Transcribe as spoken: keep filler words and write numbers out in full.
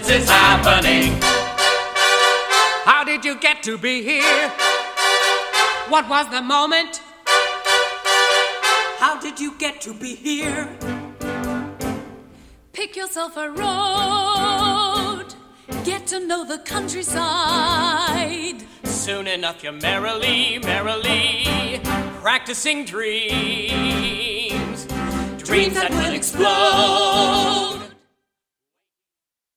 dance is happening. How did you get to be here? What was the moment? How did you get to be here? Pick yourself a road. Get to know the countryside. Soon enough you're merrily, merrily practicing dreams. Dreams that will explode